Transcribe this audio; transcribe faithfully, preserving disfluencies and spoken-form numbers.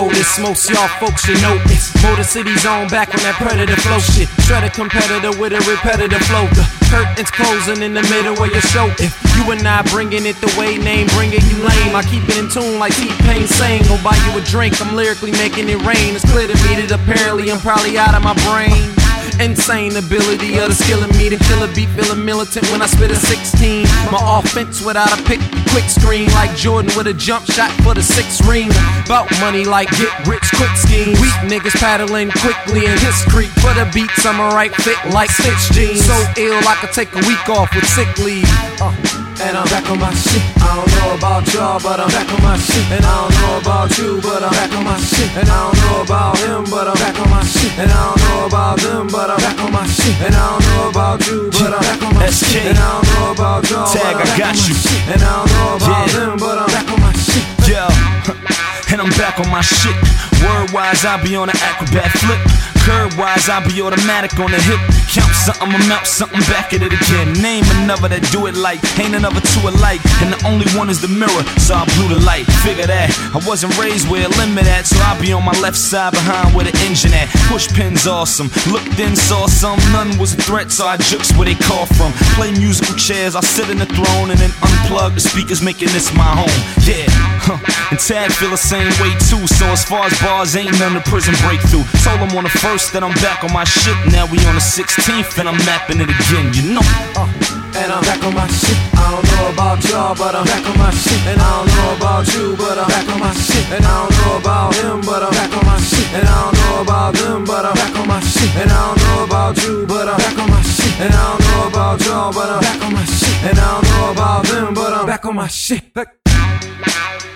notice. Most y'all folks should know this. Motor City's on back on that predator flow shit. Shred a competitor with a repetitive flow. The curtains closing in the middle of your show. If you and I bringing it the way name bringing you lame, I keep it in tune like T-Pain saying, go buy you a drink. I'm lyrically making it rain. It's clear to me that apparently I'm probably out of my brain. Insane ability of the skill of me to kill a beat, feeling militant when I spit a sixteen. My offense without a pick, quick screen like Jordan with a jump shot for the six ring. Bout money like get rich quick scheme. Weak niggas paddling quickly in his creek. For the beats I'm a right fit like Stitch jeans. So ill I could take a week off with sick leave. uh. And I'm back on my shit. I don't know about y'all, but I'm back on my shit. And I don't know about you, but I'm back on my shit. And I don't know about him, but I'm back on my shit. And I don't know about them, but I'm back on my shit. And I don't know about you, but I'm back on my shit. And I don't know about y'all, Tag, I got you. And I don't know about yeah. them, but I'm back on my shit. Yo, and I'm back on my shit. Word-wise, I be on an acrobat flip. Curve-wise, I be automatic on the hip. Count something, I'm out something, back at it again. Name another that do it like, ain't another two alike. And the only one is the mirror, so I blew the light. Figure that, I wasn't raised where a limit at, so I be on my left side behind where the engine at. Push pins awesome, looked in, saw some, none was a threat, so I jukes where they call from. Play musical chairs, I sit in the throne and then unplug the speakers, making this my home. Yeah, huh. And Tag feel the same way too, so as far as bars, ain't none of prison breakthrough. Told him on the first that I'm back on my shit, now we on the sixteenth and I'm mapping it again, you know. uh, And I'm back on my shit. I don't know about y'all, but I'm back on my shit. And I don't know about you, but I'm back on my shit. And I don't know about him, but I'm back on my shit. And I don't know about them, but I'm back on my shit. And I don't know about you, but I'm back on my shit. And I don't know about y'all, but I'm back on my shit. And I don't know about them, but I'm back on my shit.